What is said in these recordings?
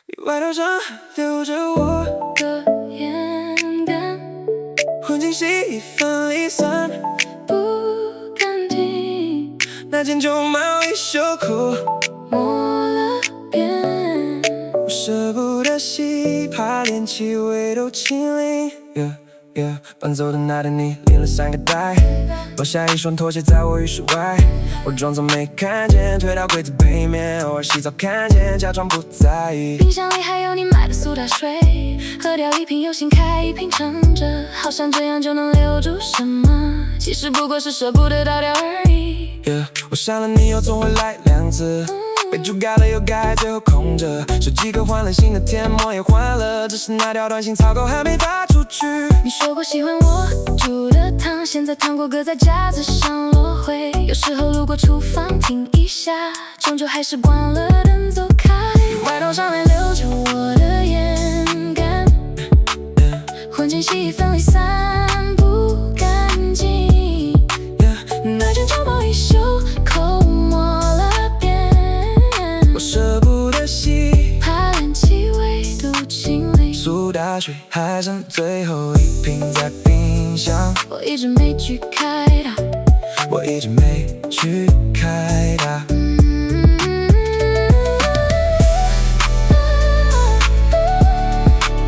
你外套上还留着我的眼感， 混进洗衣粉里散， 不敢停。 那件旧毛衣袖口抹了遍， 我舍不得洗，怕连气味都清零。搬走的那天你连了3个袋，留下一双拖鞋在我浴室外，我装作没看见，推到柜子背面，偶尔洗澡看见，假装不在意。 冰箱里还有你买的苏打水，喝掉一瓶又新开一瓶撑着，好像这样就能留住什么，其实不过是舍不得倒掉而已。 我删了你又总会来2次，备注改了又改，最后空着。手机壳换了新的贴膜也换了，只是那条短信草稿还没发出去。 你说过喜欢我煮的汤，现在糖果搁在架子上落灰，有时候路过厨房听一下，终究还是关了灯走开。外套上还留着我的眼感，混进洗衣粉里散不干净。那件旧毛衣袖口抹了遍， 我舍不得洗， 怕连气味都清零。 苏打水还剩最后一瓶在冰箱， 我一直没去开它， 我一直没去开它。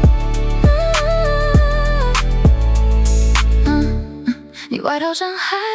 你外套上还